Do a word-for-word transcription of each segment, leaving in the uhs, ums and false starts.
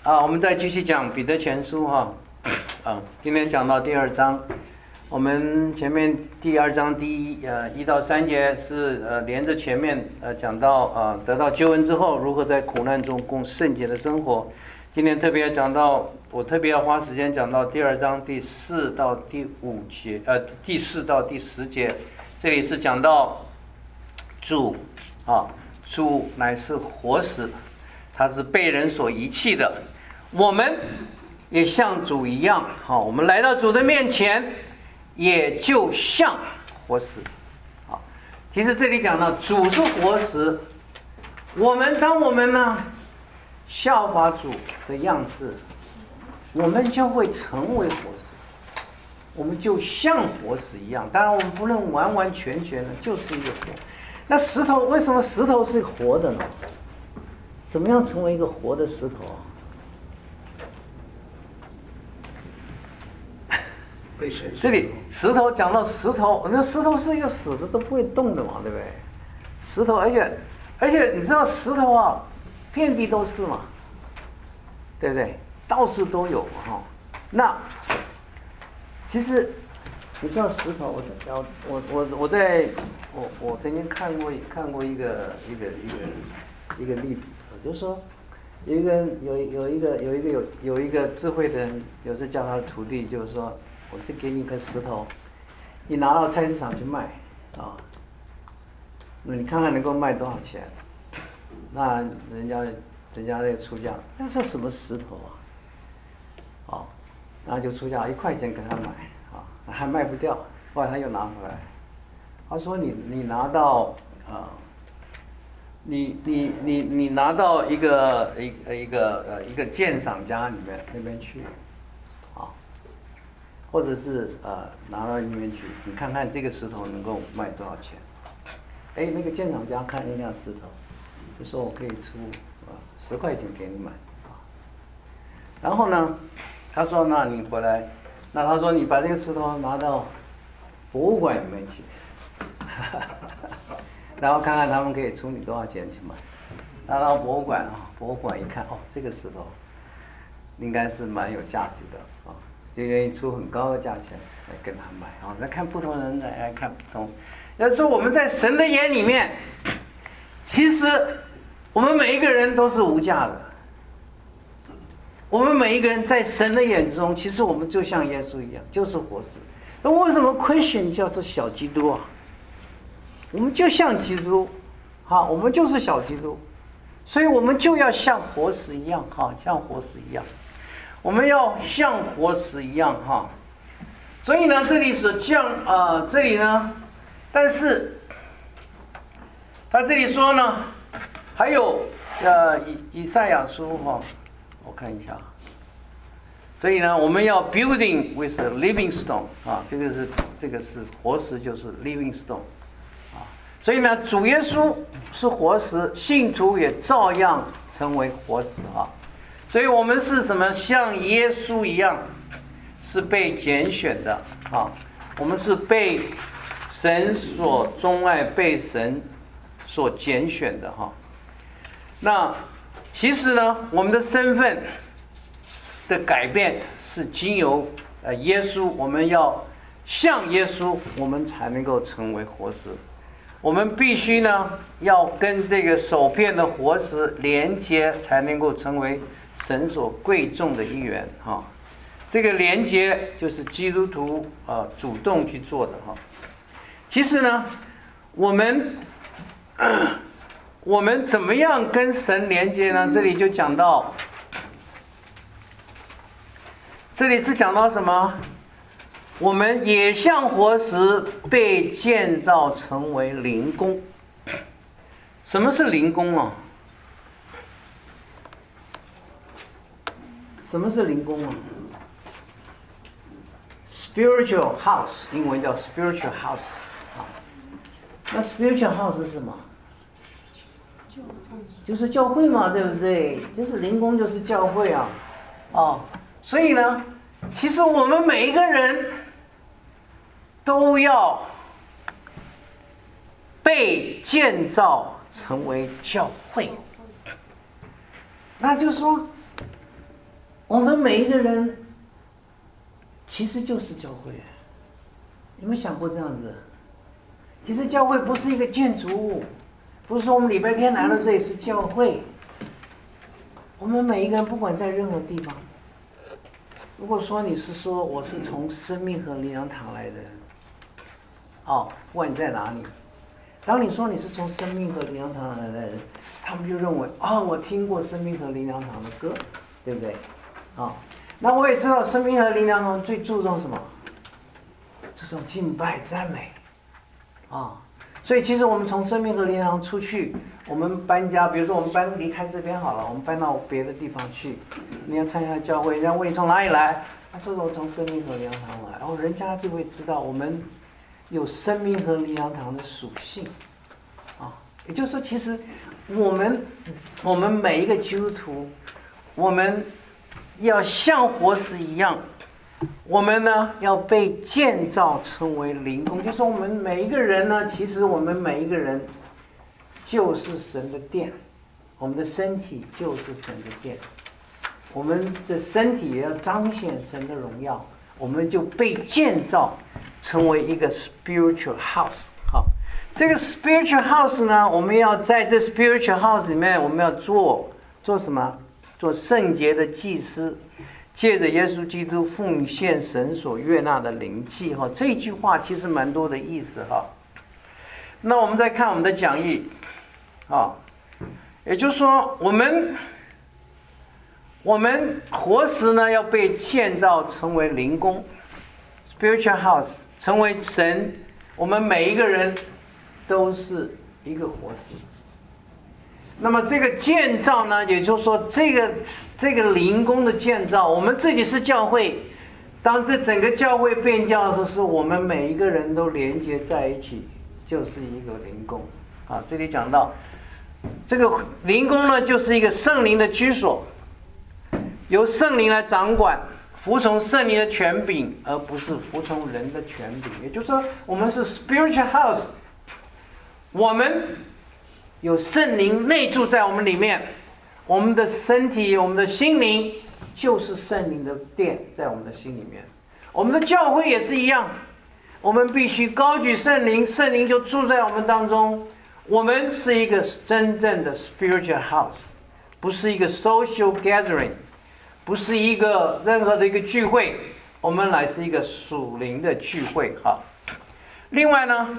啊，我们再继续讲彼得前书哈，啊，今天讲到第二章，我们前面第二章第一呃一到三节是呃连着前面呃讲到呃得到救恩之后如何在苦难中过圣洁的生活，今天特别讲到，我特别要花时间讲到第二章第四到第五节，呃第四到第十节，这里是讲到主啊，主乃是活石，他是被人所遗弃的。我们也像主一样，好，我们来到主的面前，也就像活石。好，其实这里讲到主是活石，我们当我们呢效法主的样式，我们就会成为活石，我们就像活石一样。当然，我们不能完完全全的就是一个活。那石头为什么石头是活的呢？怎么样成为一个活的石头啊？这里石头讲到石头，那石头是一个死的，都不会动的嘛，对不对？石头，而且而且你知道石头啊，遍地都是嘛，对不对？到处都有哈。那其实你知道石头，我我我我我在我我曾经看过看过一个一个一个一个例子，就是说有一个有有一个有一个有有一个智慧的人，有时叫他的徒弟，就是说。我就给你一颗石头，你拿到菜市场去卖，啊，那你看看能够卖多少钱？那人家人家那个出价，那是什么石头啊？好，然后就出价一块钱给他买，啊，还卖不掉，后来他又拿回来，他说你你拿到啊，你你你你拿到一个一一个呃一个鉴赏家里面那边去。或者是呃拿到里面去，你看看这个石头能够卖多少钱？哎，那个鉴赏家看那辆石头，就说我可以出啊十块钱给你买啊。然后呢，他说那你回来，那他说你把这个石头拿到博物馆里面去，然后看看他们可以出你多少钱去买。拿到博物馆啊，博物馆一看，哦，这个石头应该是蛮有价值的啊。就愿意出很高的价钱来跟他买啊！来看不同人来来看不同。要说我们在神的眼里面，其实我们每一个人都是无价的。我们每一个人在神的眼中，其实我们就像耶稣一样，就是活石。那为什么 Christian 叫做小基督啊？我们就像基督，好，我们就是小基督，所以我们就要像活石一样，哈，像活石一样。我们要像活石一样哈，所以呢，这里所讲啊、呃，这里呢，但是他这里说呢，还有呃以以赛亚书哈，我看一下，所以呢，我们要 building with a living stone 啊，这个是这个是活石，就是 living stone 啊，所以呢，主耶稣是活石，信徒也照样成为活石啊。所以我们是什么？像耶稣一样，是被拣选的啊！我们是被神所钟爱、被神所拣选的哈。那其实呢，我们的身份的改变是经由呃耶稣，我们要像耶稣，我们才能够成为活石。我们必须呢，要跟这个手片的活石连接，才能够成为神所贵重的一员哈，这个连接就是基督徒啊、呃、主动去做的哈。其实呢，我们我们怎么样跟神连接呢？这里就讲到，这里是讲到什么？我们也像活石被建造成为灵宫。什么是灵宫啊？什么是灵宫啊 ？Spiritual house， 英文叫 spiritual house 啊。那 spiritual house 是什么？就是教会嘛，对不对？就是灵宫，就是教会啊。哦，所以呢，其实我们每一个人都要被建造成为教会。那就是说， 每一个人其实就是教会。有没有想过这样子？其实教会不是一个建筑物，不是说我们礼拜天来了这里是教会。我们每一个人不管在任何地方，如果说你是说我是从生命和灵粮堂来的，哦，不管你在哪里，当你说你是从生命和灵粮堂来的人，他们就认为哦，我听过生命和灵粮堂的歌，对不对？啊、哦，那我也知道生命和灵粮堂最注重什么？注重敬拜赞美，啊、哦，所以其实我们从生命和灵粮堂出去，我们搬家，比如说我们搬离开这边好了，我们搬到别的地方去，你要参加教会，人家问你从哪里来，他说我从生命和灵粮堂来，然后人家就会知道我们有生命和灵粮堂的属性，啊，也就是说，其实我们我们每一个基督徒，我们要像活石一样，我们呢要被建造成为灵宫，就是说我们每一个人呢，其实我们每一个人就是神的殿，我们的身体就是神的殿，我们的身体也要彰显神的荣耀，我们就被建造成为一个 spiritual house。 好，这个 spiritual house 呢，我们要在这 spiritual house 里面，我们要做做什么？做圣洁的祭司，借着耶稣基督奉献神所悦纳的灵祭。哈，这句话其实蛮多的意思哈。那我们再看我们的讲义，啊，也就是说，我们我们活石呢要被建造成为灵宫 ，spiritual house， 成为神，我们每一个人都是一个活石。那么这个建造呢，也就是说，这个这个灵宫的建造，我们自己是教会，当这整个教会变教的时候，是我们每一个人都连接在一起，就是一个灵宫。啊，这里讲到这个灵宫呢，就是一个圣灵的居所，由圣灵来掌管，服从圣灵的权柄，而不是服从人的权柄。也就是说，我们是 spiritual house， 我们有圣灵内住在我们里面，我们的身体、我们的心灵就是圣灵的殿，在我们的心里面。我们的教会也是一样，我们必须高举圣灵，圣灵就住在我们当中。我们是一个真正的 spiritual house， 不是一个 social gathering， 不是一个任何的一个聚会，我们来是一个属灵的聚会。好，另外呢，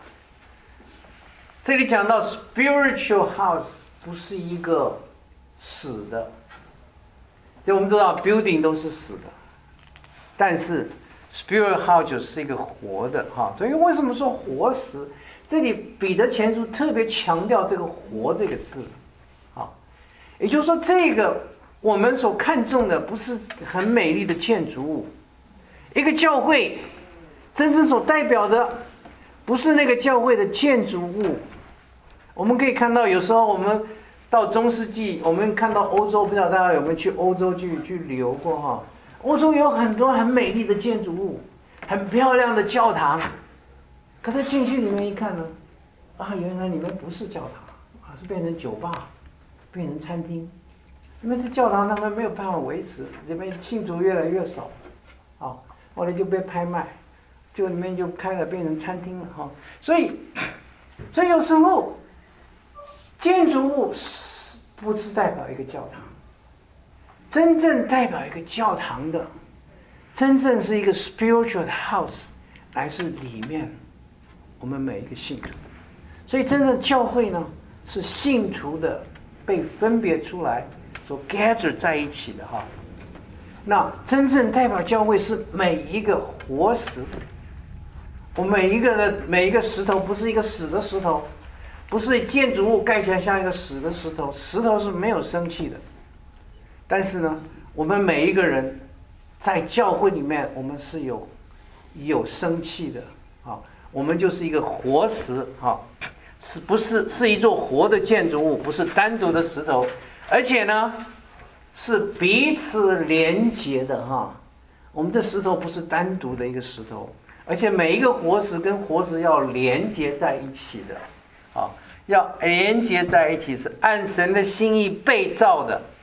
这里讲到 spiritual house 不是一个死的，就我们知道 building 都是死的，但是 spiritual house 是一个活的哈。所以为什么说活石？这里彼得前书特别强调这个活这个字，好，也就是说，这个我们所看重的不是很美丽的建筑物，一个教会真正所代表的不是那个教会的建筑物。我们可以看到，有时候我们到中世纪，我们看到欧洲，不知道大家有没有去欧洲去去旅游过哈？欧洲有很多很美丽的建筑物，很漂亮的教堂。可是进去里面一看呢，啊，原来里面不是教堂，啊，是变成酒吧，变成餐厅。因为这教堂他们没有办法维持，里面信徒越来越少，啊，后来就被拍卖，就里面就开了变成餐厅了哈。所以，所以有时候建筑物不是代表一个教堂，真正代表一个教堂的，真正是一个 spiritual house， 来自里面。我们每一个信徒，所以真正的教会呢，是信徒的被分别出来，所 gather 在一起的哈。那真正代表教会是每一个活石，我每一个的每一个石头不是一个死的石头，不是建筑物盖起来像一个死的石头，石头是没有生气的。但是呢，我们每一个人在教会里面，我们是有有生气的啊。我们就是一个活石，哈，是不是是一座活的建筑物？不是单独的石头，而且呢，是彼此连结的，哈。我们这石头不是单独的一个石头，而且每一个活石跟活石要连结在一起的，啊，要连结在一起，是按神的心意被造的，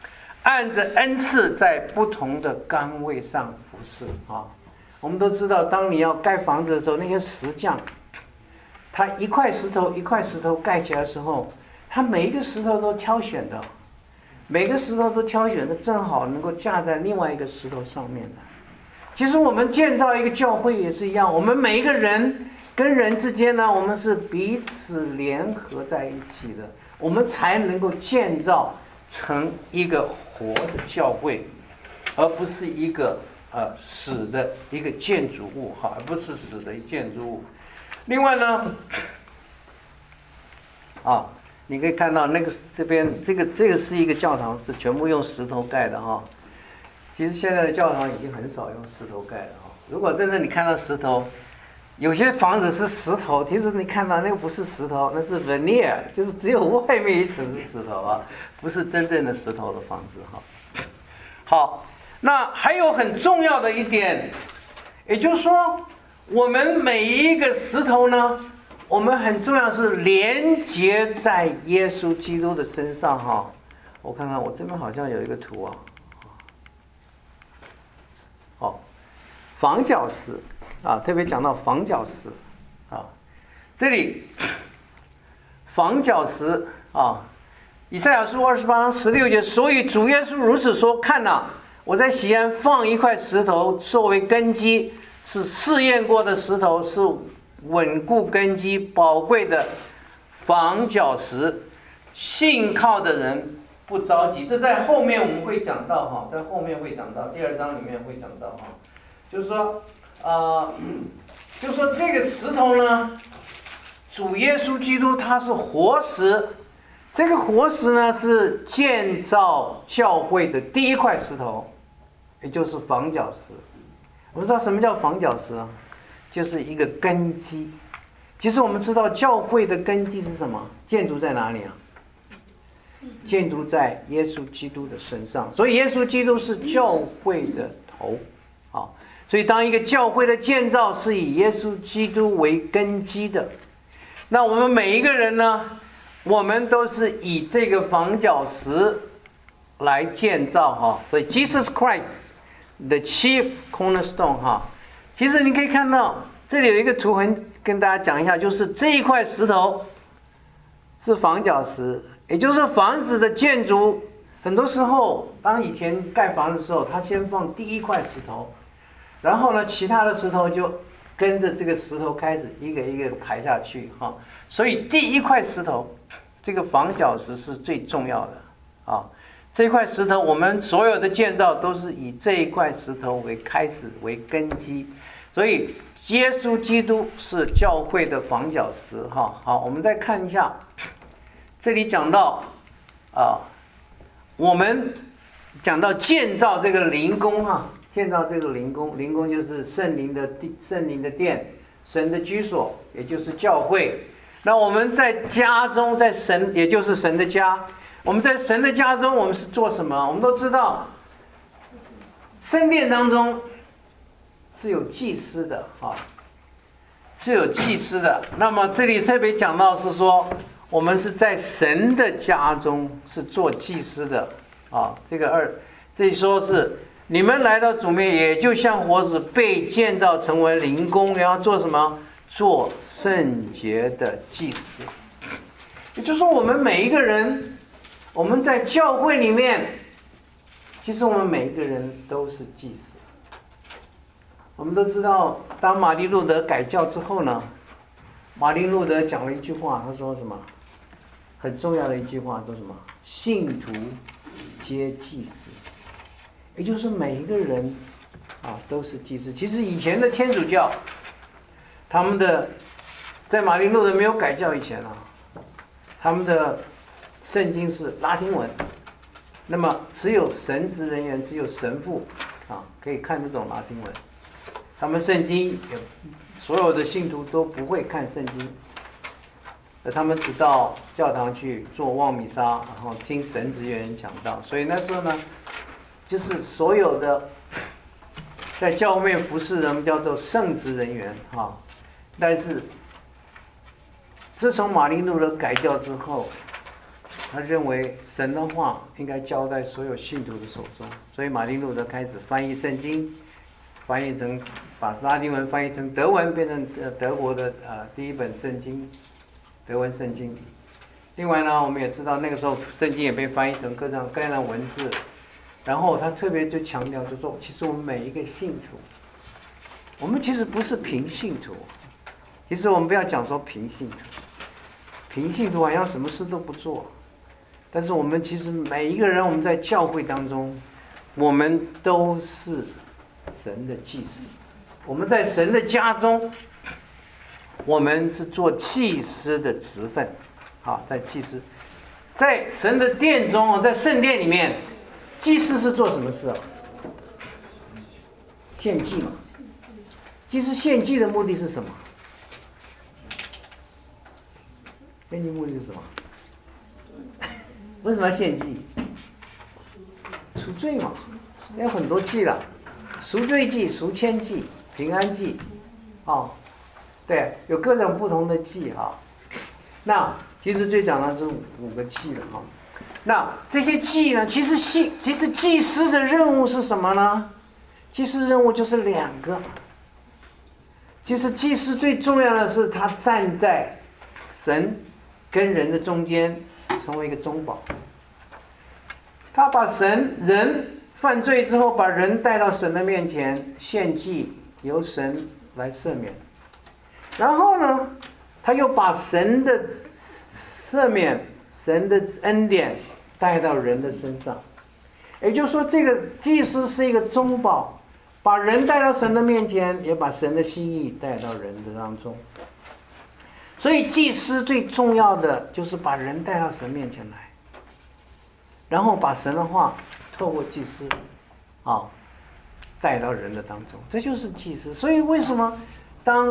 按着恩赐在不同的岗位上服侍啊。我们都知道，当你要盖房子的时候，那些石匠，他一块石头一块石头盖起来的时候，他每一个石头都挑选的，每个石头都挑选的正好能够架在另外一个石头上面的。其实我们建造一个教会也是一样，我们每一个人跟人之间呢，我们是彼此联合在一起的，我们才能够建造成一个活的教会，而不是一个呃死的一个建筑物哈，而不是死的建筑物。另外呢，啊，你可以看到那个这边这个这个是一个教堂，是全部用石头盖的哈。其实现在的教堂已经很少用石头盖了哈。如果真的你看到石头，有些房子是石头，其实你看到那个不是石头，那是 veneer， 就是只有外面一层是石头啊，不是真正的石头的房子哈。好，那还有很重要的一点，也就是说，我们每一个石头呢，我们很重要是连接在耶稣基督的身上哈。我看看，我这边好像有一个图啊。哦，房角石啊，特别讲到房角石啊，这里房角石啊，以赛亚书二十八章十六节，所以主耶稣如此说：看哪、啊，我在锡安放一块石头作为根基，是试验过的石头，是稳固根基、宝贵的房角石，信靠的人不着急。这在后面我们会讲到哈，在后面会讲到，第二章里面会讲到哈，就是说，呃，就是说这个石头呢，主耶稣基督他是活石，这个活石呢是建造教会的第一块石头，也就是房角石。我们知道什么叫房角石啊？就是一个根基。其实我们知道教会的根基是什么？建筑在哪里啊？建筑在耶稣基督的身上，所以耶稣基督是教会的头，好，所以当一个教会的建造是以耶稣基督为根基的，那我们每一个人呢，我们都是以这个房角石来建造哈，所以 Jesus Christ the chief cornerstone 哈，其实你可以看到这里有一个图痕跟大家讲一下，就是这一块石头是房角石。也就是房子的建筑，很多时候，当以前盖房子的时候，他先放第一块石头，然后呢，其他的石头就跟着这个石头开始一个一个排下去哈。所以第一块石头，这个房角石是最重要的啊。这块石头，我们所有的建造都是以这一块石头为开始为根基，所以耶稣基督是教会的房角石哈。好，我们再看一下。这里讲到，啊，我们讲到建造这个灵宫哈，建造这个灵宫，灵宫就是圣灵的地，圣灵的殿，神的居所，也就是教会。那我们在家中，在神，也就是神的家，我们在神的家中，我们是做什么？我们都知道，圣殿当中是有祭司的啊，是有祭司的。那么这里特别讲到是说。我们是在神的家中是做祭司的啊，这个二，这里说是你们来到主面，也就像活石被建造成为灵宫，然后做什么？做圣洁的祭司。也就是说，我们每一个人，我们在教会里面，其实我们每一个人都是祭司。我们都知道，当马丁路德改教之后呢，马丁路德讲了一句话，他说什么？很重要的一句话，说什么？信徒皆祭司，也就是每一个人啊都是祭司。其实以前的天主教，他们的在马丁路德没有改教以前啊，他们的圣经是拉丁文，那么只有神职人员，只有神父啊可以看这种拉丁文。他们圣经也所有的信徒都不会看圣经。他们只到教堂去做望弥撒，然后听神职人员讲道。所以那时候呢，就是所有的在教会服侍人叫做圣职人员哈。但是自从马丁路德改教之后， 他认为神的话应该交在所有信徒的手中，所以马丁路德开始翻译圣经，翻译成把拉丁文翻译成德文，变成德国的呃第一本圣经，德文圣经。另外呢，我们也知道那个时候圣经也被翻译成各种各样的文字，然后他特别就强调，就说其实我们每一个信徒，我们其实不是平信徒，其实我们不要讲说平信徒，平信徒好像什么事都不做。但是我们其实每一个人，我们在教会当中，我们都是神的祭司。我们在神的家中，我们是做祭司的职分。好，在祭司，在神的殿中，在圣殿里面，祭司是做什么事啊？献祭嘛。祭司献祭的目的是什么？献祭目的是什么？为什么要献祭？赎罪嘛，有很多祭了，赎罪祭、赎愆祭、平安祭，哦，对，有各种不同的祭哈、哦。那其实最讲的是五个祭了哈、哦。那这些祭呢，其实祭其实祭司的任务是什么呢？祭司任务就是两个。其实祭司最重要的是他站在神跟人的中间。成为一个中保，他把神人犯罪之后，把人带到神的面前献祭，由神来赦免。然后呢，他又把神的赦免、神的恩典带到人的身上。也就是说，这个祭司是一个中保，把人带到神的面前，也把神的心意带到人的当中。所以祭司最重要的就是把人带到神面前来，然后把神的话透过祭司啊带到人的当中，这就是祭司。所以为什么当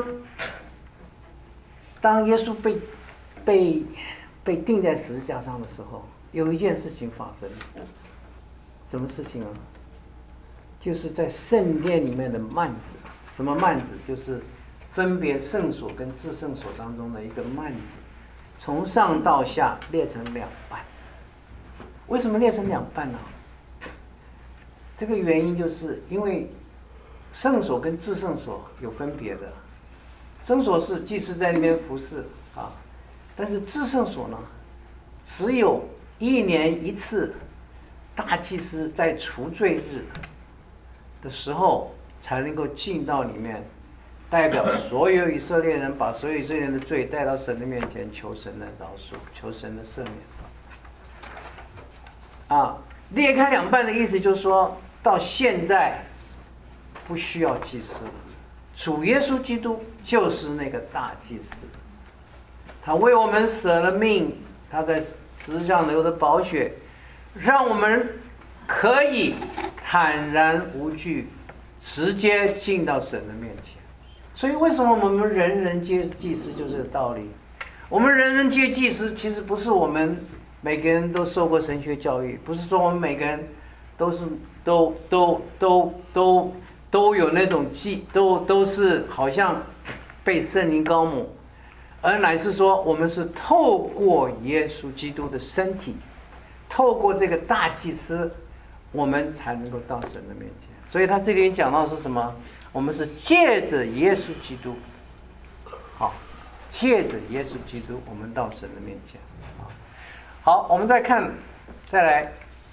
当耶稣被被被钉在十字架上的时候，有一件事情发生，什么事情啊？就是在圣殿里面的幔子。什么幔子？就是分别圣所跟至圣所当中的一个幔子，从上到下裂成两半。为什么裂成两半呢？这个原因就是因为圣所跟至圣所有分别的，圣所是祭司在那边服侍啊，但是至圣所呢，只有一年一次，大祭司在除罪日的时候才能够进到里面。代表所有以色列人，把所有以色列人的罪带到神的面前，求神的饶恕，求神的赦免。啊，裂开两半的意思就是说，到现在不需要祭司了，主耶稣基督就是那个大祭司，他为我们舍了命，他在十字架流的宝血，让我们可以坦然无惧，直接进到神的面前。所以为什么我们人人皆祭司，就是这个道理。我们人人皆祭司，其实不是我们每个人都受过神学教育，不是说我们每个人都是都都都都都有那种祭，都都是好像被圣灵膏抹，而乃是说我们是透过耶稣基督的身体，透过这个大祭司，我们才能够到神的面前。所以他这里讲到是什么？我们是借着耶稣基督，好，借着耶稣基督，我们到神的面前。好，我们再看，再来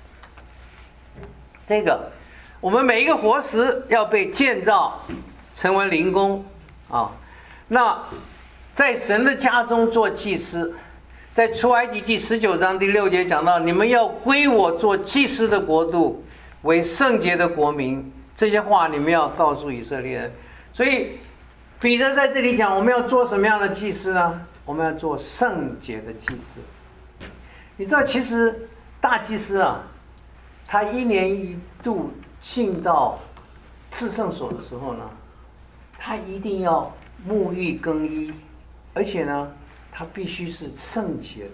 这个，我们每一个活石要被建造成为灵宫啊。那在神的家中做祭司，在出埃及记十九章第六节讲到，你们要归我做祭司的国度，为圣洁的国民。这些话你们要告诉以色列人。所以彼得在这里讲，我们要做什么样的祭司呢？我们要做圣洁的祭司。你知道，其实大祭司啊，他一年一度进到至圣所的时候呢，他一定要沐浴更衣，而且呢，他必须是圣洁的。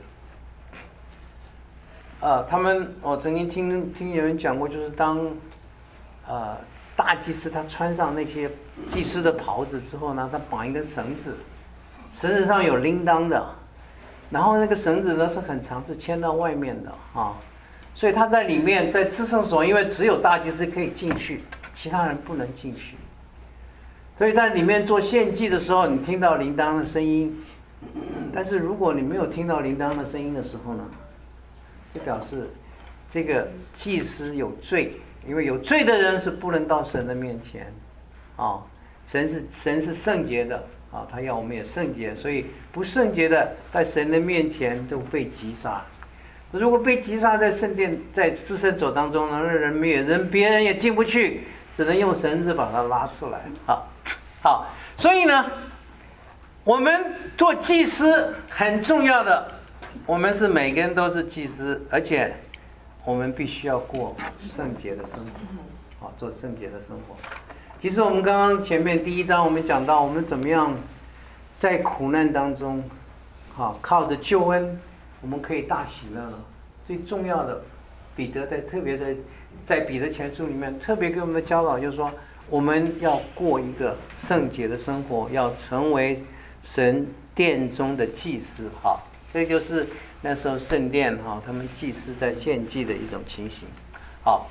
呃，他们我曾经听听有人讲过，就是当呃大祭司他穿上那些祭司的袍子之后呢，他绑一根绳子，绳子上有铃铛的， 然后那个绳子呢是很长，是牵到外面的啊，所以他在里面，在至圣所，因为只有大祭司可以进去，其他人不能进去，所以在里面做献祭的时候，你听到铃铛的声音，但是如果你没有听到铃铛的声音的时候呢，就表示这个祭司有罪，因为有罪的人是不能到神的面前，啊，神是神是圣洁的。啊，他要我们也圣洁，所以不圣洁的在神的面前都被击杀。如果被击杀在圣殿、在至圣所当中呢，人也人别人也进不去，只能用绳子把它拉出来。好，好，所以呢，我们做祭司很重要的，我们是每个人都是祭司，而且我们必须要过圣洁的生活，好，做圣洁的生活。其实我们刚刚前面第一章我们讲到，我们怎么样在苦难当中，好靠着救恩，我们可以大喜乐了。最重要的，彼得在特别的在彼得前书里面特别给我们的教导，就是说我们要过一个圣洁的生活，要成为神殿中的祭司。好，这就是那时候圣殿哈，他们祭司在献祭的一种情形。好，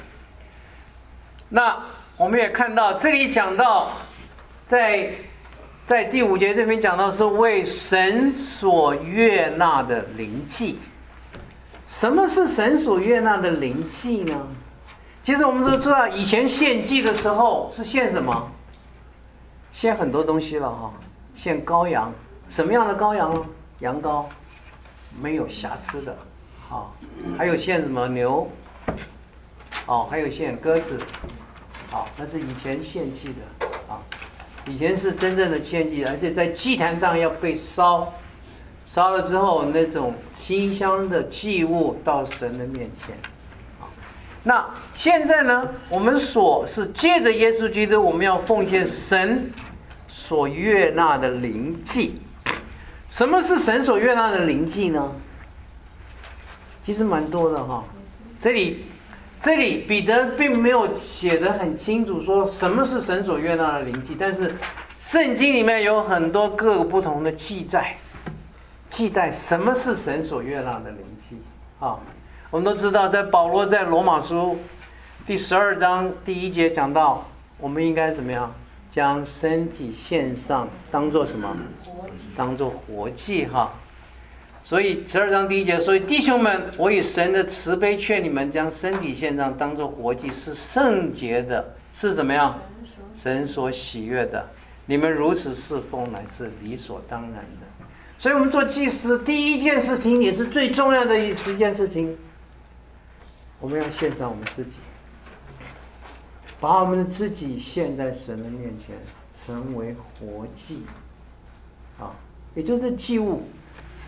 那我们也看到这里讲到，在在第五节这边讲到是为神所悦纳的灵祭。什么是神所悦纳的灵祭呢？其实我们都知道，以前献祭的时候是献什么？献很多东西了哈，献羔羊。什么样的羔羊呢？羊羔，没有瑕疵的，好，还有献什么牛，哦，还有献鸽子。好，那是以前献祭的啊，以前是真正的献祭，而且在祭坛上要被烧，烧了之后那种馨香的祭物到神的面前。啊，那现在呢，我们所是借着耶稣基督，我们要奉献神所悦纳的灵祭。什么是神所悦纳的灵祭呢？其实蛮多的哈，这里。这里彼得并没有写得很清楚，说什么是神所悦纳的灵祭，但是圣经里面有很多各个不同的记载，记载什么是神所悦纳的灵祭啊。我们都知道，在保罗在罗马书第十二章第一节讲到，我们应该怎么样将身体献上，当做什么？当做活祭哈。所以十二章第一节，所以弟兄们，我以神的慈悲劝你们，将身体献上，当作活祭，是圣洁的，是怎么样？神所喜悦的。你们如此侍奉，乃是理所当然的。所以我们做祭司，第一件事情也是最重要的一件事情，我们要献上我们自己，把我们的自己献在神的面前，成为活祭。啊，也就是祭物是。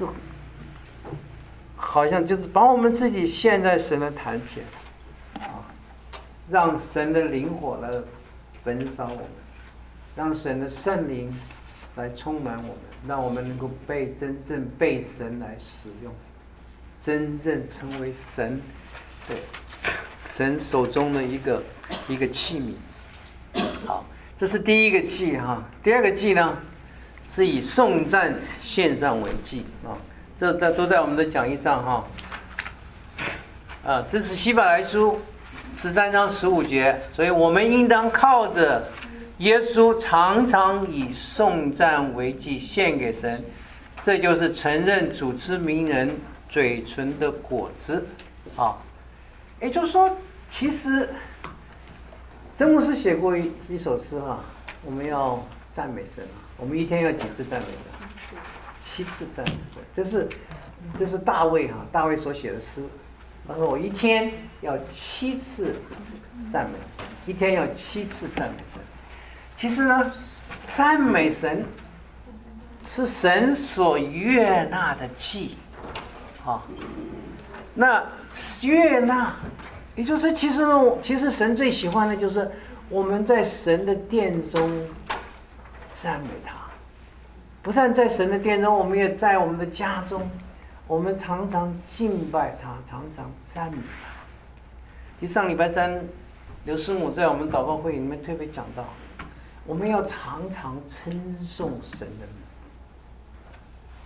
好像就是把我们自己献在神的坛前，啊，让神的灵火来焚烧我们，让神的圣灵来充满我们，让我们能够被真正被神来使用，真正成为神对神手中的一个一个器皿。好，这是第一个祭哈。第二个祭呢，是以颂赞献上为祭啊。这都在我们的讲义上哈，啊，这是希伯来书十三章十五节，所以我们应当靠着耶稣，常常以颂赞为祭献给神，这就是承认主之名人嘴唇的果子，啊，也就是说，其实曾牧师写过一一首诗哈，我们要赞美神，我们一天要几次赞美神？七次赞美神，这是这是大卫哈，大卫所写的诗。他说我一天要七次赞美神，一天要七次赞美神。其实呢，赞美神是神所悦纳的祭，啊，那悦纳，也就是其实呢，其实神最喜欢的就是我们在神的殿中赞美他。不但在神的殿中，我们也在我们的家中，我们常常敬拜他，常常赞美他。其实上礼拜三，刘师母在我们祷告会里面特别讲到，我们要常常称颂神的名。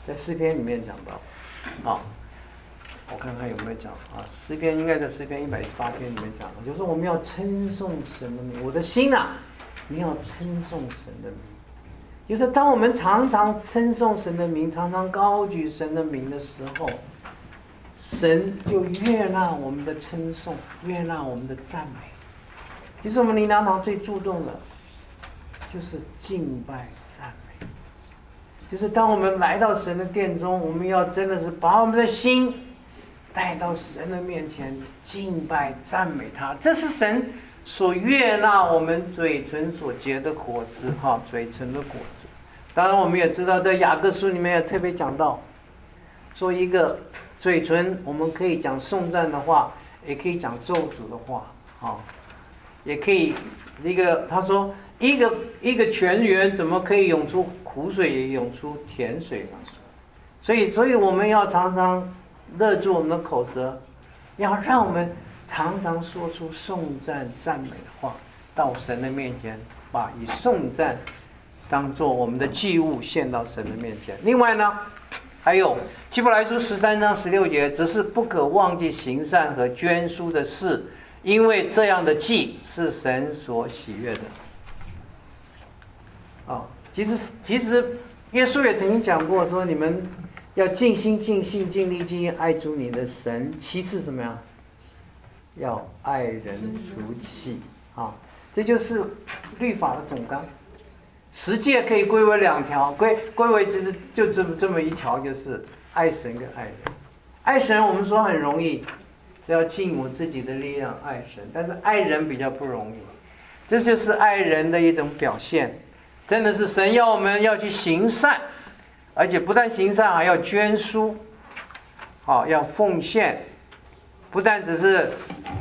在诗篇里面讲到，啊，我看看有没有讲啊？诗篇应该在诗篇一百一十八篇里面讲的，就是我们要称颂神的名。我的心啊，你要称颂神的名。就是当我们常常称颂神的名，常常高举神的名的时候，神就悦纳我们的称颂，悦纳我们的赞美。其实我们灵粮堂最注重的，就是敬拜赞美。就是当我们来到神的殿中，我们要真的是把我们的心带到神的面前，敬拜赞美他。这是神所悦纳我们嘴唇所结的果子，哈，嘴唇的果子。当然，我们也知道，在雅各书里面也特别讲到，说一个嘴唇，我们可以讲颂赞的话，也可以讲咒诅的话，啊，也可以一个他说一个一个泉源怎么可以涌出苦水，也涌出甜水嘛？所以，所以我们要常常勒住我们的口舌，要让我们常常说出颂赞赞美的话，到神的面前，把以颂赞当做我们的祭物献到神的面前。另外呢，还有希伯来书十三章十六节，只是不可忘记行善和捐书的事，因为这样的祭是神所喜悦的。哦，其实其实耶稣也曾经讲过，说你们要尽心尽性尽力尽意爱主你的神。其次什么呀？要爱人如己啊，这就是律法的总纲。十诫可以归为两条，归归为只就这么这么一条，就是爱神跟爱人。爱神我们说很容易，只要尽我自己的力量爱神，但是爱人比较不容易。这就是爱人的一种表现，真的是神要我们要去行善，而且不但行善，还要捐书，好，要奉献，不但只是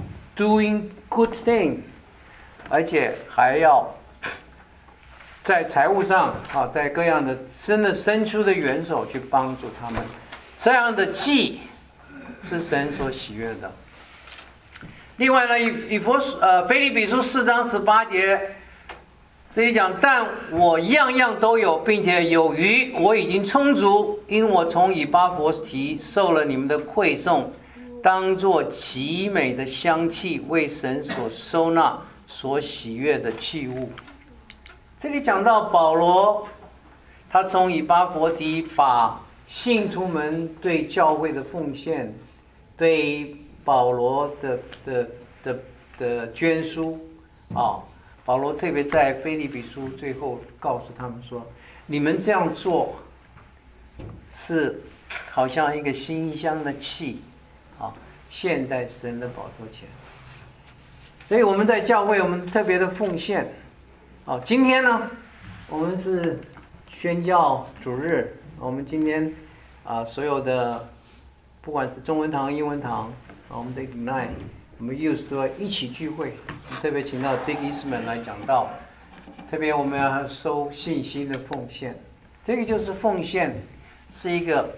doing good things， 而且还要在财务上，啊，在各样的真的伸出的援手去帮助他们，这样的祭是神所喜悦的。另外呢，以以佛呃腓立比书四章十八节，这里讲，但我样样都有，并且有余，我已经充足，因我从以巴弗提受了你们的馈送，当作极美的香气，为神所收纳、所喜悦的器物。这里讲到保罗，他从以巴弗提把信徒们对教会的奉献，对保罗的的的的捐书，啊，保罗特别在腓立比书最后告诉他们说，你们这样做是好像一个馨香的器，啊，献在神的宝座前。所以我们在教会，我们特别的奉献。好，今天呢，我们是宣教主日。我们今天啊，所有的不管是中文堂、英文堂，啊，我们的 Ignite， 我们 Youth 都要一起聚会。特别请到 Dick Eastman 来讲道，特别我们要收信息的奉献。这个就是奉献，是一个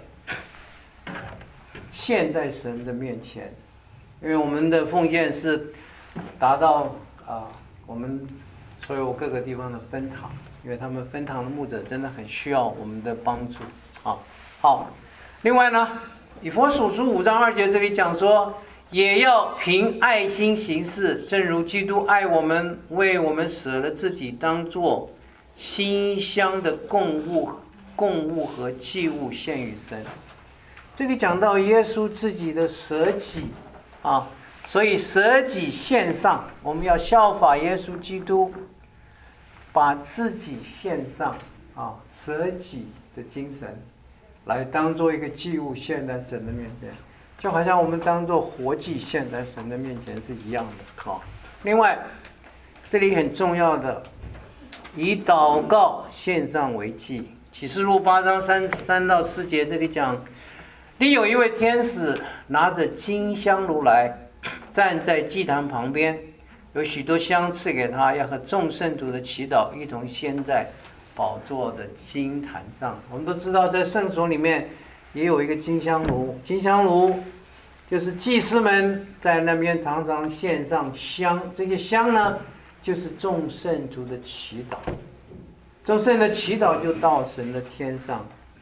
献在神的面前，因为我们的奉献是达到啊，我们所有各个地方的分堂，因为他们分堂的牧者真的很需要我们的帮助啊。好，另外呢，以弗所书五章二节这里讲说，也要凭爱心行事，正如基督爱我们，为我们舍了自己，当作馨香的供物、供物和祭物献与神。这里讲到耶稣自己的舍己啊，所以舍己献上，我们要效法耶稣基督，把自己献上啊，舍己的精神，来当做一个祭物献在神的面前，就好像我们当做活祭献在神的面前是一样的。好，另外这里很重要的，以祷告献上为祭。启示录八章三三到四节这里讲，另有一位天使拿着金香炉来，站在祭坛旁边，有许多香赐给他，要和众圣徒的祈祷一同献在宝座的金坛上。我们都知道，在圣所里面也有一个金香炉，金香炉就是祭司们在那边常常献上香，这些香呢，就是众圣徒的祈祷，众圣的祈祷就到神的天上。好，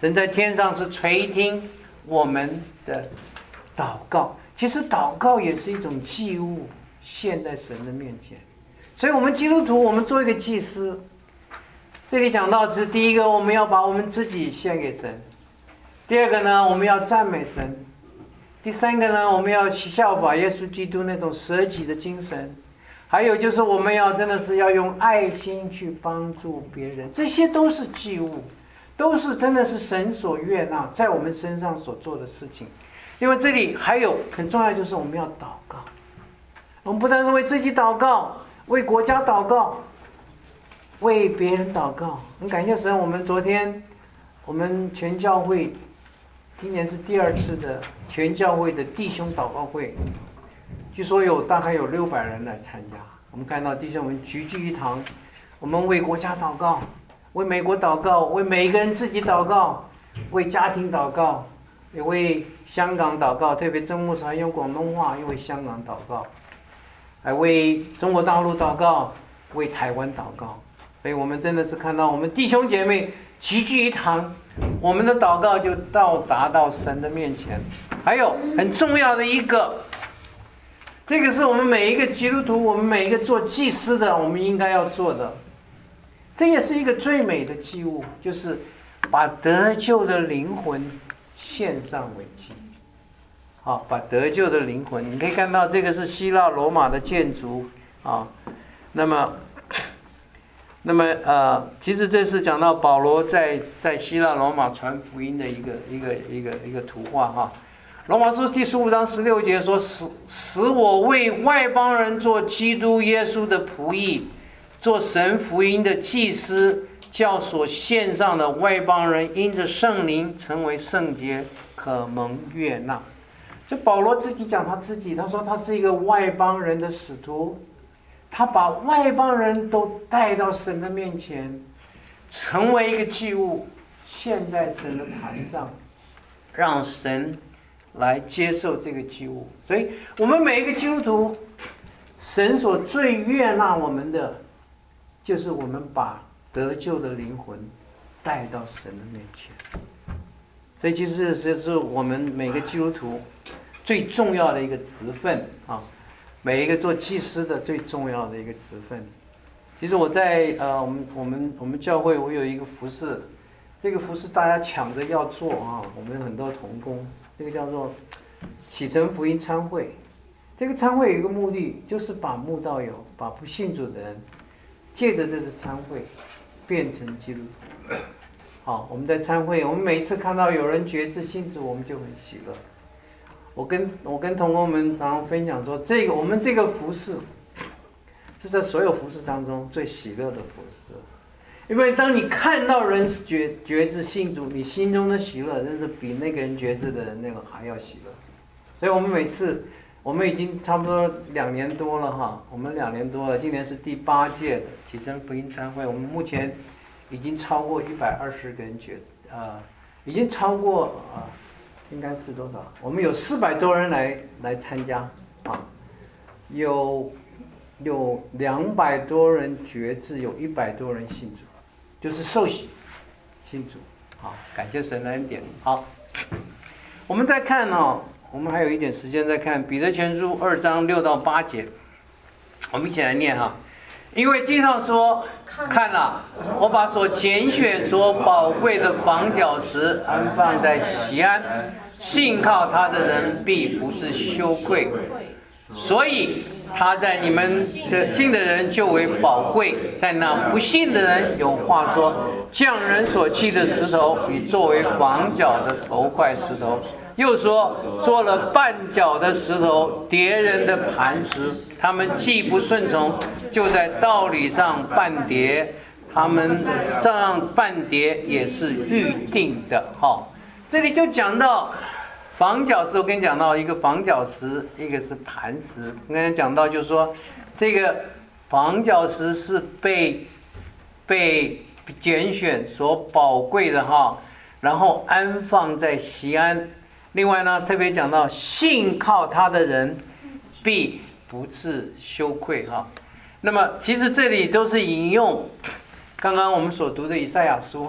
神在天上是垂听我们的祷告。其实祷告也是一种祭物，献在神的面前。所以我们基督徒，我们做一个祭司。这里讲到是第一个，我们要把我们自己献给神；第二个呢，我们要赞美神；第三个呢，我们要效法耶稣基督那种舍己的精神。还有就是我们要真的是要用爱心去帮助别人，这些都是祭物，都是真的是神所悦纳在我们身上所做的事情。因为这里还有很重要，就是我们要祷告。我们不但是为自己祷告，为国家祷告，为别人祷告。很感谢神，我们昨天我们全教会今年是第二次的全教会的弟兄祷告会，据说有大概有六百人来参加。我们看到弟兄们齐聚一堂，我们为国家祷告，为美国祷告，为每一个人自己祷告，为家庭祷告，也为香港祷告。特别曾牧师还用广东话，又为香港祷告，还为中国大陆祷告，为台湾祷告。所以我们真的是看到我们弟兄姐妹齐聚一堂，我们的祷告就到达到神的面前。还有很重要的一个，这个是我们每一个基督徒，我们每一个做祭司的，我们应该要做的。这也是一个最美的祭物，就是把得救的灵魂献上为祭。好，把得救的灵魂，你可以看到这个是希腊罗马的建筑啊。那么，那么呃，其实这是讲到保罗在在希腊罗马传福音的一个一个一个一个图画哈。罗马书第十五章十六节说：“使使我为外邦人做基督耶稣的仆役，做神福音的祭司，叫所献上的外邦人因着圣灵成为圣洁，可蒙悦纳。”就保罗自己讲他自己，他说他是一个外邦人的使徒，他把外邦人都带到神的面前，成为一个祭物，献在神的坛上，让神来接受这个祭物。所以我们每一个基督徒，神所最悦纳我们的，就是我们把得救的灵魂带到神的面前。所以其实这是我们每个基督徒最重要的一个职分啊，每一个做祭司的最重要的一个职分。其实我在呃我们我们我们教会，我有一个服事，这个服事大家抢着要做啊，我们很多同工，这个叫做启程福音餐会。这个餐会有一个目的，就是把慕道友、把不信主的人，借着这个餐会变成基督徒。好，我们在餐会，我们每一次看到有人决志信主，我们就很喜乐。我跟我跟同工们常常分享说，这个我们这个服事是在所有服事当中最喜乐的服事，因为当你看到人决决志信主，你心中的喜乐真是比那个人决志的人那个还要喜乐。所以我们每次，我们已经差不多两年多了哈，我们两年多了，今年是第八届的启程福音餐会，我们目前已经超过一百二十个人决，呃，已经超过啊、呃，应该是多少？我们有四百多人来来参加啊，有有两百多人决志，有一百多人信主，就是受洗信主。好，感谢神的恩典。好，我们再看哦，我们还有一点时间再看彼得前书二章六到八节，我们一起来念哈。因为经上说，看了，我把所拣选、所宝贵的房角石安放在锡安，信靠他的人必不致羞愧。所以他在你们的信的人就为宝贵，在那不信的人有话说：匠人所弃的石头，比作为房角的头块石头。又说，做了绊脚的石头，跌人的磐石。他们既不顺从，就在道理上绊跌。他们这样绊跌也是预定的。好，这里就讲到房角石，我跟你讲到一个房角石，一个是磐石。我跟你讲到就是说，这个房角石是被被拣选所宝贵的哈，然后安放在锡安。另外呢，特别讲到信靠他的人必不致羞愧哈。那么其实这里都是引用刚刚我们所读的以赛亚书哈，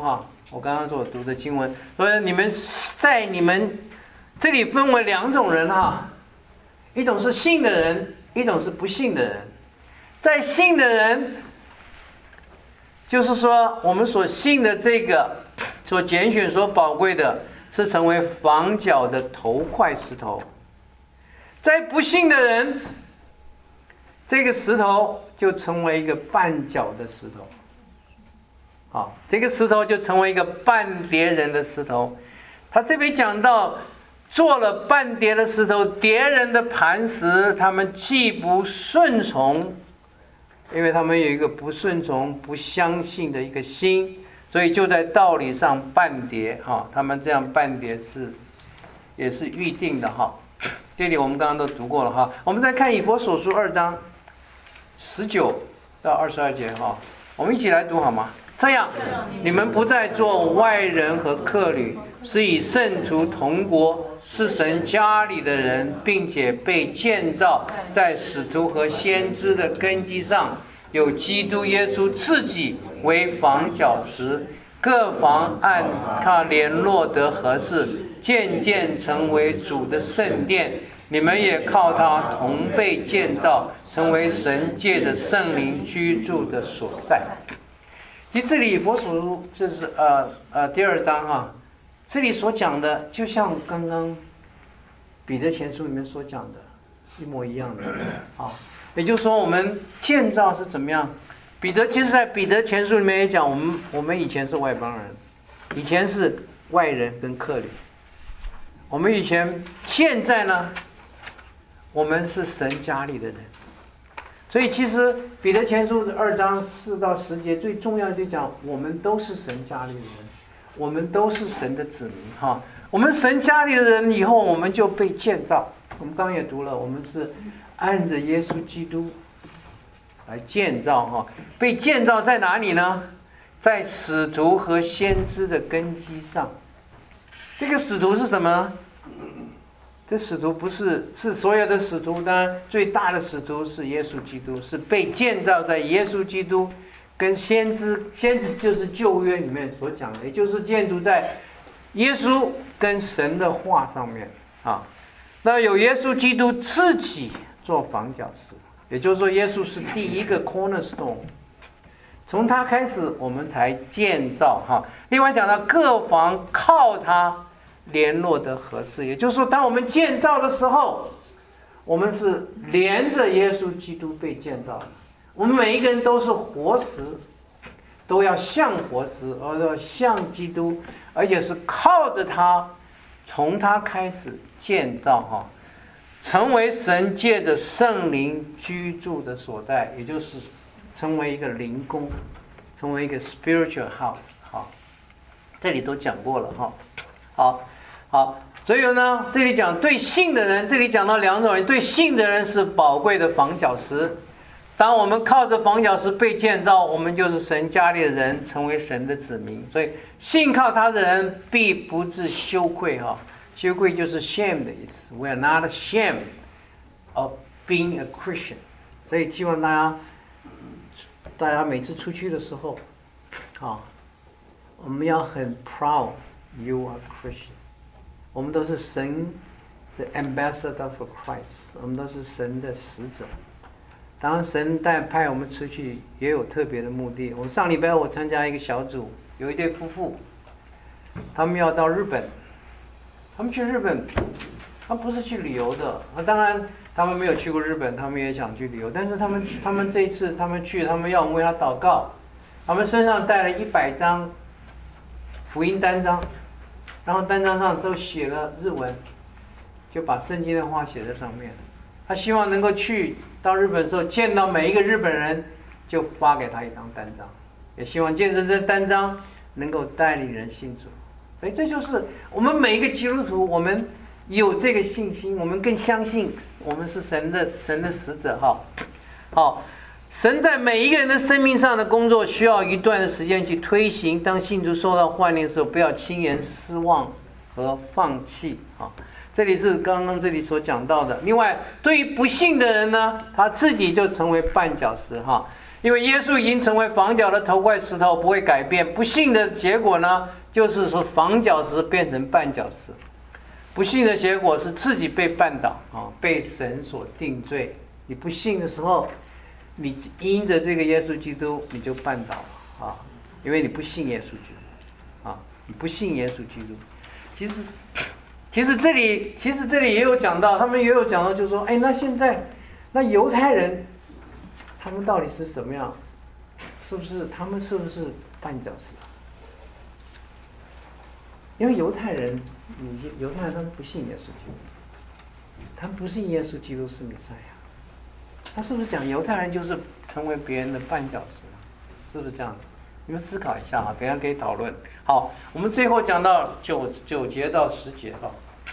我刚刚所读的经文，所以你们在你们这里分为两种人哈，一种是信的人，一种是不信的人。在信的人，就是说我们所信的这个所拣选、所宝贵的，是成为房角的头块石头。在不信的人，这个石头就成为一个绊脚的石头。好，这个石头就成为一个绊跌人的石头。他这边讲到，做了绊跌的石头，跌人的磐石，他们既不顺从，因为他们有一个不顺从、不相信的一个心，所以就在道理上绊跌。哈，他们这样绊跌是也是预定的哈。这里我们刚刚都读过了哈。我们再看以弗所书二章十九到二十二节哈，我们一起来读好吗？这样，你们不再做外人和客旅，是与圣徒同国，是神家里的人，并且被建造在使徒和先知的根基上，有基督耶稣自己为房角石，各房按他联络得合适，渐渐成为主的圣殿。你们也靠他同被建造，成为神借着圣灵居住的所在。其实这里以弗所书这是呃呃第二章哈、啊，这里所讲的就像刚刚彼得前书里面所讲的一模一样的啊，也就是说我们建造是怎么样？彼得其实在彼得前书里面也讲，我们我们以前是外邦人，以前是外人跟客旅，我们以前现在呢，我们是神家里的人。所以其实彼得前书二章四到十节最重要的就讲，我们都是神家里的人，我们都是神的子民哈。我们神家里的人以后，我们就被建造。我们刚刚也读了，我们是按着耶稣基督来建造哈。被建造在哪里呢？在使徒和先知的根基上。这个使徒是什么呢？这使徒不是是所有的使徒，当然最大的使徒是耶稣基督，是被建造在耶稣基督跟先知，先知就是旧约里面所讲的，也就是建筑在耶稣跟神的话上面啊。那有耶稣基督自己做房角石，也就是说耶稣是第一个 cornerstone， 从他开始我们才建造哈。另外讲到各房靠他联络的合适，也就是说当我们建造的时候，我们是连着耶稣基督被建造的，我们每一个人都是活石，都要像活石，而要像基督，而且是靠着他，从他开始建造哈，成为神借着圣灵居住的所在，也就是成为一个灵宫，成为一个 spiritual house 哈，这里都讲过了哈。好，好，所以呢，这里讲对信的人，这里讲到两种人，对信的人是宝贵的房角石。当我们靠着房角石被建造，我们就是神家里的人，成为神的子民。所以信靠他的人必不致羞愧哈，羞愧就是 shame 的意思。We are not ashamed of being a Christian。所以希望大家，大家每次出去的时候，啊，我们要很 proud。You are Christian， 我们都是神的 ambassador for Christ， 我们都是神的使者。当然，神带派我们出去也有特别的目的。我上礼拜我参加一个小组，有一对夫妇，他们要到日本，他们去日本，他不是去旅游的。当然，他们没有去过日本，他们也想去旅游，但是他们他们这一次他们去，他们要我们为他祷告，他们身上带了一百张福音单张。然后单张上都写了日文，就把圣经的话写在上面。他希望能够去到日本的时候见到每一个日本人，就发给他一张单张，也希望借着这单张能够带领人信主。所以这就是我们每一个基督徒，我们有这个信心，我们更相信我们是神的神的使者哈。好。神在每一个人的生命上的工作需要一段的时间去推行。当信徒受到患难的时候，不要轻言失望和放弃啊！ 这里是刚刚这里所讲到的。另外，对于不信的人呢，他自己就成为绊脚石哈，因为耶稣已经成为房角的头块石头，不会改变。不信的结果呢，就是说房角石变成绊脚石。不信的结果是自己被绊倒啊，被神所定罪。你不信的时候，你因着这个耶稣基督，你就绊倒了啊，因为你不信耶稣基督啊，你不信耶稣基督。其实，其实这里，其实这里也有讲到，他们也有讲到，就是说，哎，那现在，那犹太人，他们到底是什么样？是不是他们是不是绊脚石啊？因为犹太人，犹太人他们不信耶稣基督，他们不信耶稣基督是弥赛亚。他是不是讲犹太人就是成为别人的绊脚石？是不是这样子？你们思考一下啊，等一下可以讨论。好，我们最后讲到九九节到十节哈，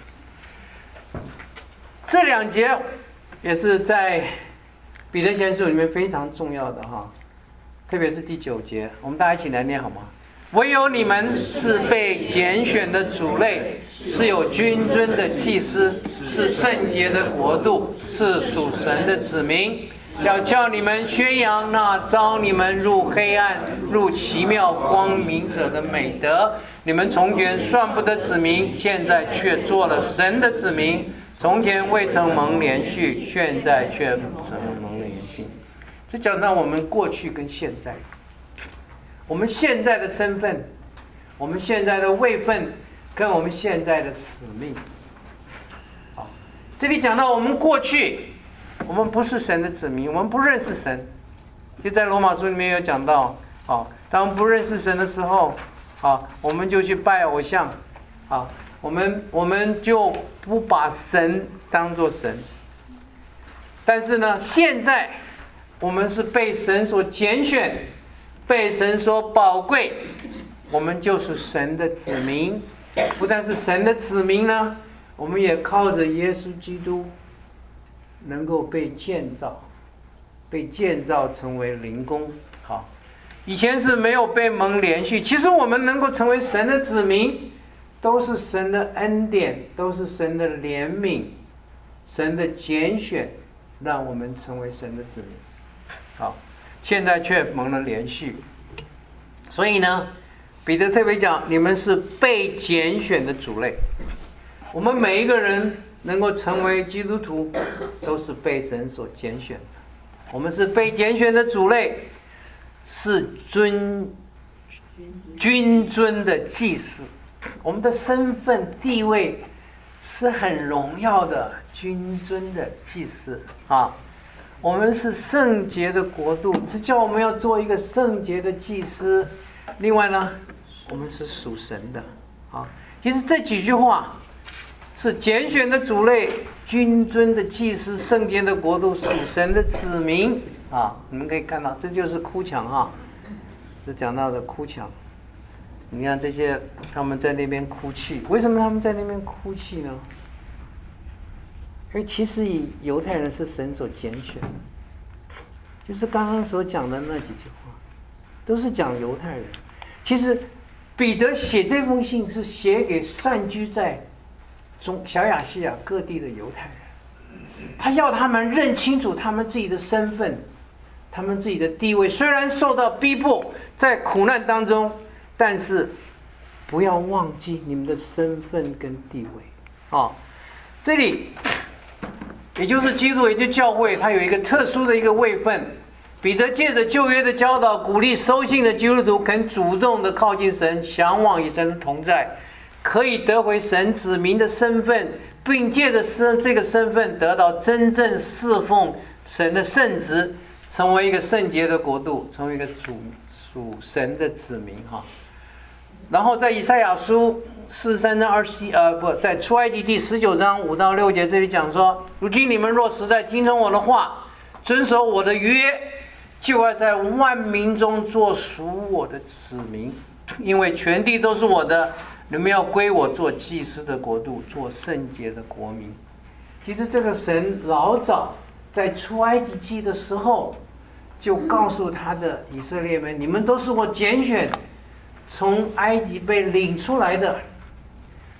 这两节也是在彼得前书里面非常重要的哈，特别是第九节，我们大家一起来念好吗？唯有你们是被拣选的主类，是有君尊的祭司，是圣洁的国度，是属神的子民，要叫你们宣扬那召你们入黑暗、入奇妙光明者的美德。你们从前算不得子民，现在却做了神的子民；从前未曾蒙连续，现在却曾蒙连续。这讲到我们过去跟现在。我们现在的身份，我们现在的位分，跟我们现在的使命。好，这里讲到我们过去，我们不是神的子民，我们不认识神。就在罗马书里面有讲到，好，当我们不认识神的时候，好，我们就去拜偶像，好，我们我们就不把神当作神。但是呢，现在我们是被神所拣选。被神所宝贵，我们就是神的子民。不但是神的子民呢，我们也靠着耶稣基督能够被建造，被建造成为灵宫。好，以前是没有被蒙连续，其实我们能够成为神的子民，都是神的恩典，都是神的怜悯，神的拣选，让我们成为神的子民。好。现在却蒙了连续，所以呢，彼得特别讲，你们是被拣选的主类。我们每一个人能够成为基督徒，都是被神所拣选的。我们是被拣选的主类，是尊君尊的祭司。我们的身份地位是很荣耀的，君尊的祭司啊。我们是圣洁的国度，这叫我们要做一个圣洁的祭司。另外呢，我们是属神的啊。其实这几句话是拣选的主类、君尊的祭司、圣洁的国度、属神的子民啊。你们可以看到，这就是哭墙哈，是讲到的哭墙。你看这些他们在那边哭泣，为什么他们在那边哭泣呢？因为其实以犹太人是神所拣选的，就是刚刚所讲的那几句话，都是讲犹太人。其实彼得写这封信是写给散居在中小亚细亚各地的犹太人，他要他们认清楚他们自己的身份，他们自己的地位。虽然受到逼迫，在苦难当中，但是不要忘记你们的身份跟地位。哦，这里。也就是基督，也就教会，它有一个特殊的一个位分。彼得借着旧约的教导，鼓励收信的基督徒肯主动的靠近神，向往与神的同在，可以得回神子民的身份，并借着这个身份得到真正侍奉神的圣职，成为一个圣洁的国度，成为一个属属神的子民哈。然后在以赛亚书四十三章二十一，呃，不在出埃及第十九章五到六节这里讲说：如今你们若实在听从我的话，遵守我的约，就要在万民中做属我的子民，因为全地都是我的，你们要归我做祭司的国度，做圣洁的国民。其实这个神老早在出埃及记的时候，就告诉他的以色列们：你们都是我拣选，从埃及被领出来的。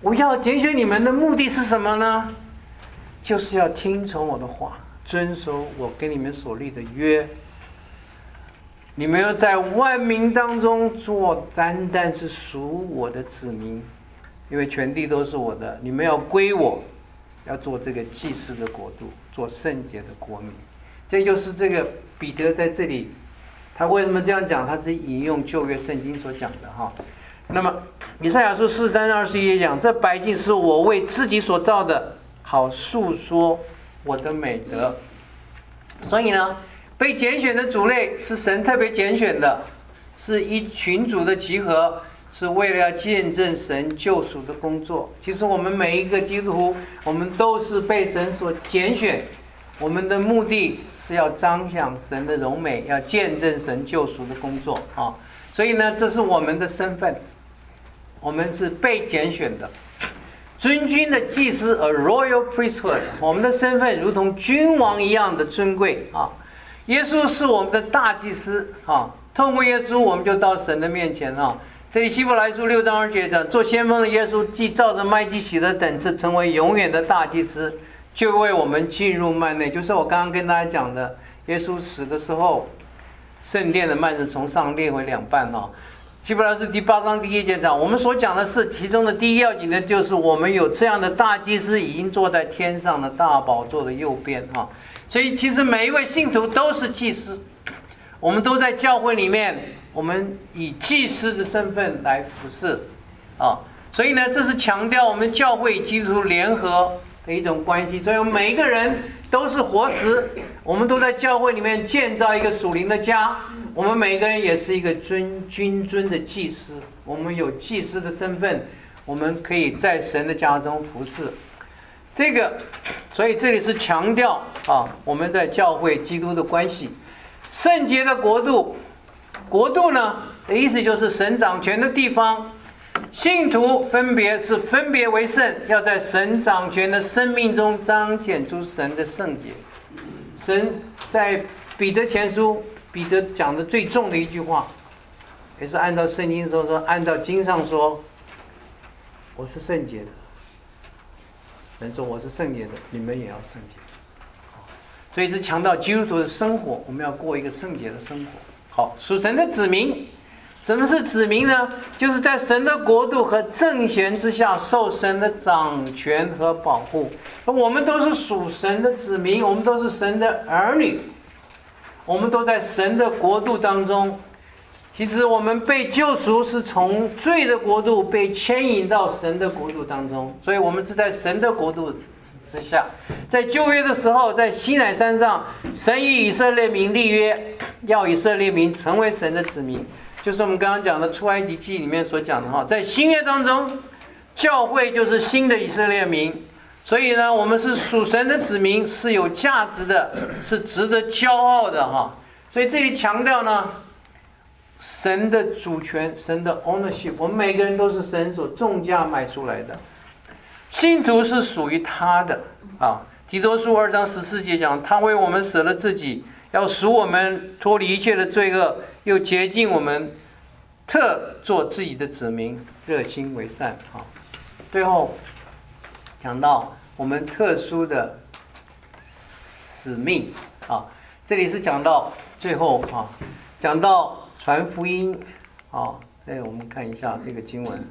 我要拣选你们的目的是什么呢？就是要听从我的话，遵守我跟你们所立的约。你们要在万民当中做单单是属我的子民，因为全地都是我的，你们要归我，要做这个祭司的国度，做圣洁的国民。这就是这个彼得在这里，他为什么这样讲？他是引用旧约圣经所讲的哈。那么以赛亚书四十三章二十一节讲，这百姓是我为自己所造的，好述说我的美德。所以呢，被拣选的族类是神特别拣选的，是一群组的集合，是为了要见证神救赎的工作。其实我们每一个基督徒，我们都是被神所拣选，我们的目的是要彰显神的荣美，要见证神救赎的工作啊。所以呢，这是我们的身份，我们是被拣选的，尊君的祭司 ，a royal priesthood， 我们的身份如同君王一样的尊贵啊。耶稣是我们的大祭司啊，透过耶稣，我们就到神的面前啊。这里希伯来书六章二节讲，做先锋的耶稣，既照着麦基洗德等次，成为永远的大祭司，就为我们进入幔内。就是我刚刚跟大家讲的，耶稣死的时候，圣殿的幔子从上裂为两半啊。希伯来书第八章第一节讲，我们所讲的是其中的第一要紧的，就是我们有这样的大祭司，已经坐在天上的大宝座的右边啊。所以其实每一位信徒都是祭司，我们都在教会里面，我们以祭司的身份来服侍啊。所以呢，这是强调我们教会与基督徒联合的一种关系。所以我们每一个人都是活石，我们都在教会里面建造一个属灵的家。我们每个人也是一个尊君尊的祭司，我们有祭司的身份，我们可以在神的家中服侍。这个，所以这里是强调啊，我们在教会基督的关系，圣洁的国度，国度呢的意思就是神掌权的地方，信徒分别是分别为圣，要在神掌权的生命中彰显出神的圣洁。神在彼得前书，彼得讲的最重的一句话，也是按照圣经说说，按照经上说，我是圣洁的。神说我是圣洁的，你们也要圣洁。所以是强调基督徒的生活，我们要过一个圣洁的生活。好，属神的子民，什么是子民呢？就是在神的国度和政权之下，受神的掌权和保护。我们都是属神的子民，我们都是神的儿女，我们都在神的国度当中。其实我们被救赎是从罪的国度被牵引到神的国度当中，所以我们是在神的国度之下。在旧约的时候，在西乃山上，神与以色列民立约，要以色列民成为神的子民，就是我们刚刚讲的出埃及记里面所讲的哈。在新约当中，教会就是新的以色列民，所以呢，我们是属神的子民，是有价值的，是值得骄傲的哈。所以这里强调呢，神的主权，神的 ownership， 我们每个人都是神所重价买出来的，信徒是属于他的啊。提多书二章十四节讲，他为我们舍了自己，要赎我们脱离一切的罪恶，又洁净我们，特做自己的子民，热心为善啊。最后讲到我们特殊的使命啊，这里是讲到最后啊，讲到传福音啊。哎，我们看一下这个经文，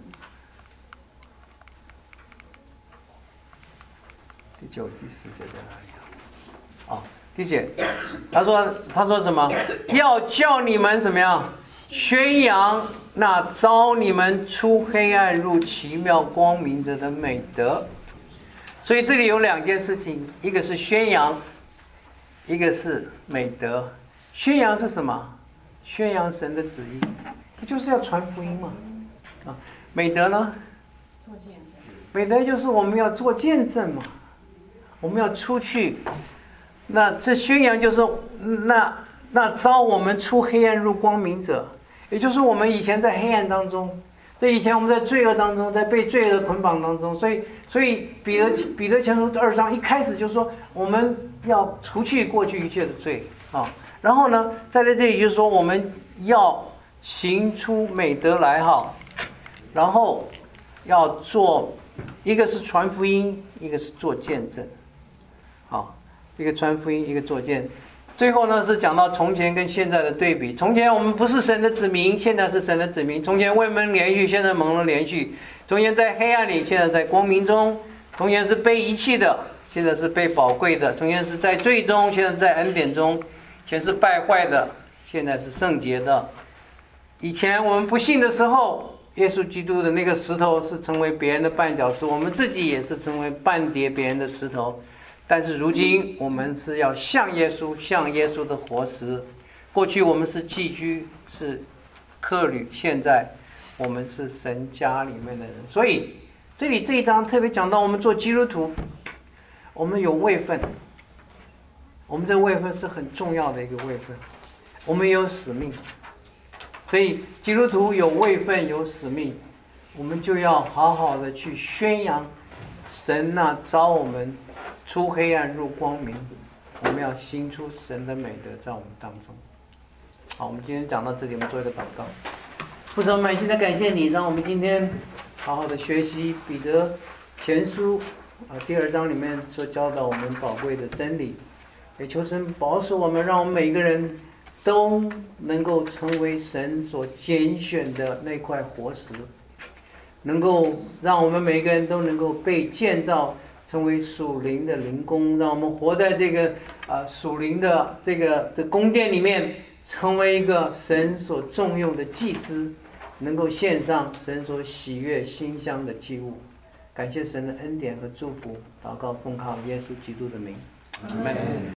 第九、第十节在哪里啊？啊，第九，他说他说什么？要叫你们怎么样？宣扬那召你们出黑暗入奇妙光明者的美德。所以这里有两件事情，一个是宣扬，一个是美德。宣扬是什么？宣扬神的旨意，不就是要传福音吗？啊，美德呢？做见证。美德就是我们要做见证嘛，我们要出去。那这宣扬就是那那召我们出黑暗入光明者。也就是我们以前在黑暗当中，这以前我们在罪恶当中，在被罪恶的捆绑当中，所以所以彼得彼得前书二章一开始就说我们要除去过去一切的罪啊，然后呢，在这里就说我们要行出美德来哈，然后要做一个是传福音，一个是做见证。好，一个传福音，一个做见证。最后呢是讲到从前跟现在的对比。从前我们不是神的子民，现在是神的子民。从前未蒙连续，现在蒙了连续。从前在黑暗里，现在在光明中。从前是被遗弃的，现在是被宝贵的。从前是在罪中，现在在恩典中。前是败坏的，现在是圣洁的。以前我们不信的时候，耶稣基督的那个石头是成为别人的绊脚石，我们自己也是成为绊跌别人的石头。但是如今我们是要像耶稣，像耶稣的活石。过去我们是寄居，是客旅，现在我们是神家里面的人。所以这里这一章特别讲到我们做基督徒，我们有位分，我们这位分是很重要的一个位分，我们有使命。所以基督徒有位分有使命，我们就要好好的去宣扬神那召我们出黑暗入光明，我们要行出神的美德在我们当中。好，我们今天讲到这里，我们做一个祷告。父神，满心的感谢你，让我们今天好好的学习彼得前书啊第二章里面所教导我们宝贵的真理。也求神保守我们，让我们每一个人都能够成为神所拣选的那块活石，能够让我们每一个人都能够被建造成为属灵的灵宫，让我们活在这个呃属灵的这个的宫殿里面，成为一个神所重用的祭司，能够献上神所喜悦馨香的祭物。感谢神的恩典和祝福，祷告奉靠耶稣基督的名，阿们。